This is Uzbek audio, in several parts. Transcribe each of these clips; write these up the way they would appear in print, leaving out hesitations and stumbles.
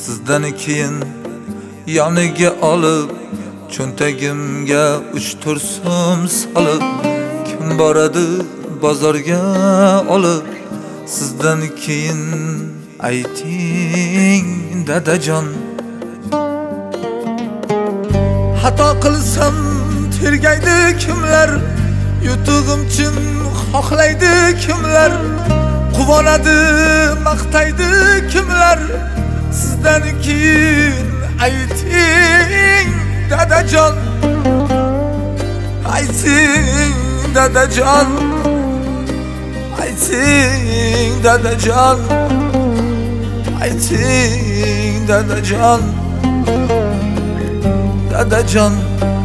sizdan keyin yoniga olib cho'ntagimga 3-4 so'm solib kim boradi bozorga olib sizdan keyin ayting dadajon. Xato qilsam tergaydi kimlar, yutug'im uchun xohlaydi kimlar, quvonadi maqtaydi kimlar, sizdan keyin ayting dadajon. Ayting dadajon, ayting dadajon, ayting dadajon, dadajon.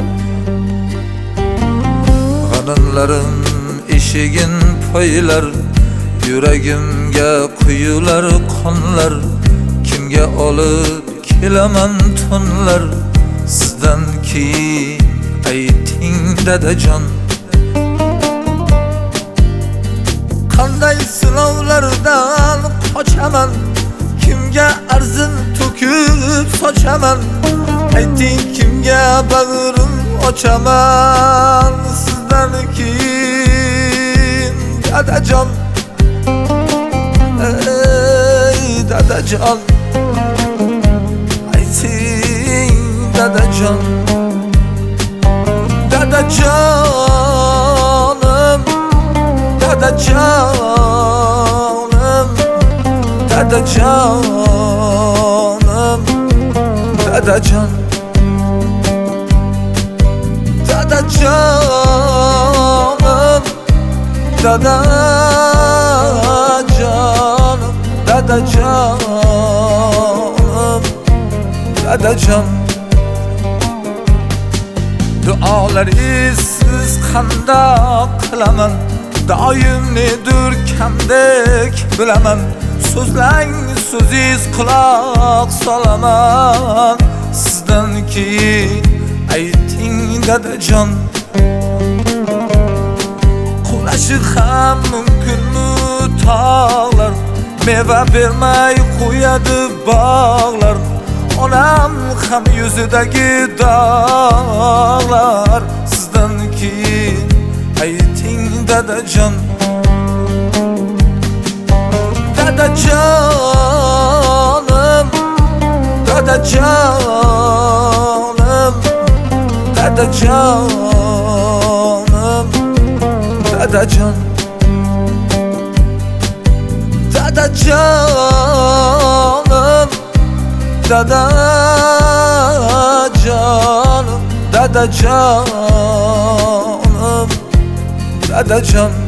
G'animlarim eshigin poylar, yuragimga quyular qonlar, kimga olib kelaman tunlar, sizdan keyin ayting dadajon. Qanday sinovlardan qochaman, kimga arzin to'kib sochaman, ayting kimga bag'rim ochaman, sizdan keyin dadajon. Ey dadajon, ayting dadajon, dadajonim, dadajonim, dadajonim, dadajon, dadajonim, dadajonim, dadajonim, dadajon. Duolar esiz qandoq qilaman, doim nedir kamdek bilaman, so'zlang so'ziz quloq solaman, sizdan keyin ayting dadajon. Qulashi ham mumkinmi tog'lar, meva bermay qo'yadi bog'lar, onam ham yuzidagi dog'lar, sizdan keyin ayting dadajon. Dadajonim, dadajonim, dadajonim, dadajon, dadajonim, dadajonim, dadajonim, dadajon.